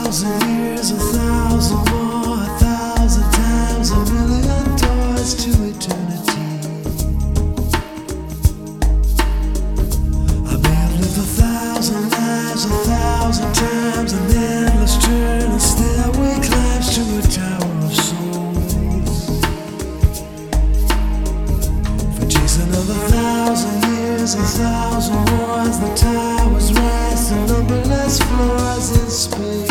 1,000 years, 1,000 more, 1,000 times, 1,000,000 doors to eternity. I may have lived 1,000 lives, 1,000 times, an endless turn, and stairway climbs to a tower of souls. For chasing of 1,000 years, 1,000 wars, the towers rise to numberless floors in space.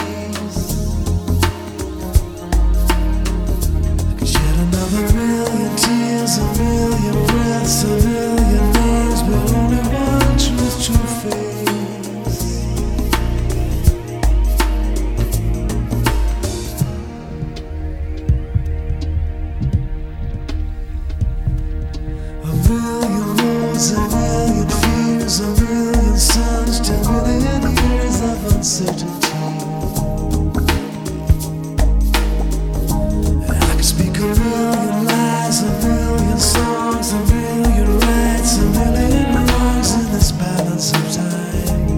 I could shed another million tears, a million breaths, a million names, but only one truth to face. A million roads, a million fears, a million suns, 10 million years of uncertainty. I could speak a million lies, a million songs, a million rights, a million wrongs in this balance of time.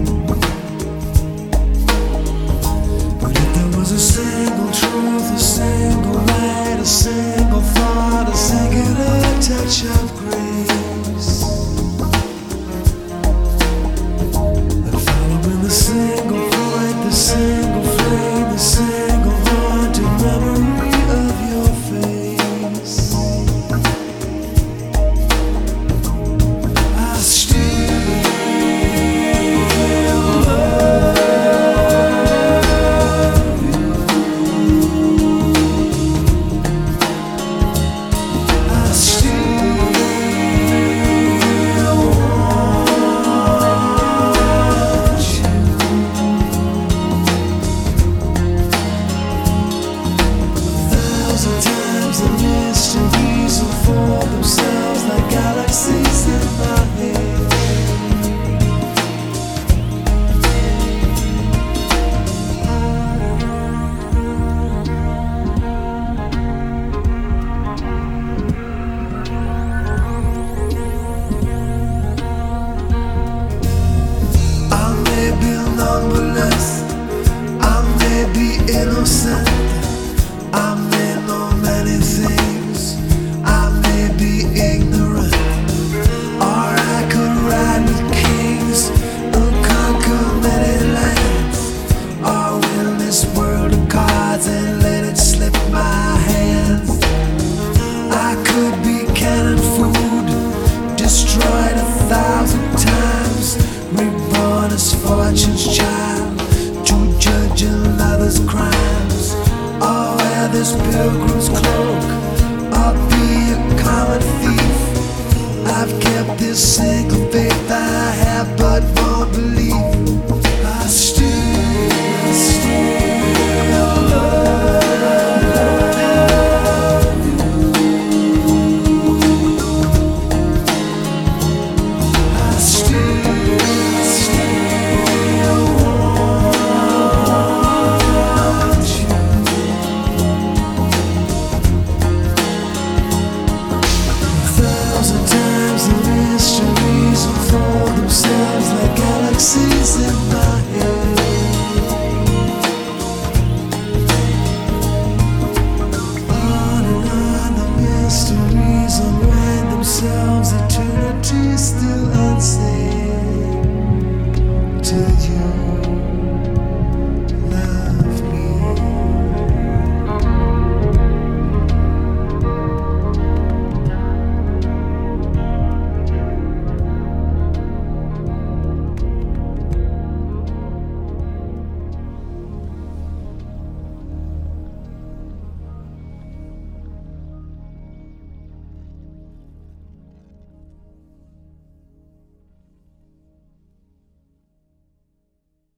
But if there was a single truth, a single light, a single thought, a singular touch of grace, that following the single void, the single flame, the single haunted memory of your face, I still love you. I still want you. 1,000 times the mysteries unfold themselves like galaxies in my head. I may be numberless, I may be innocent, I may know many things, I may be ignorant, or I could ride with kings and conquer many lands, or win this world of cards and let it slip my hands. I could be cannon food, destroyed 1,000 times, reborn as fortune's child to judge another's crimes, or wear this pilgrim's cloak, or be a common thief. I've kept this single faith I have but won't believe.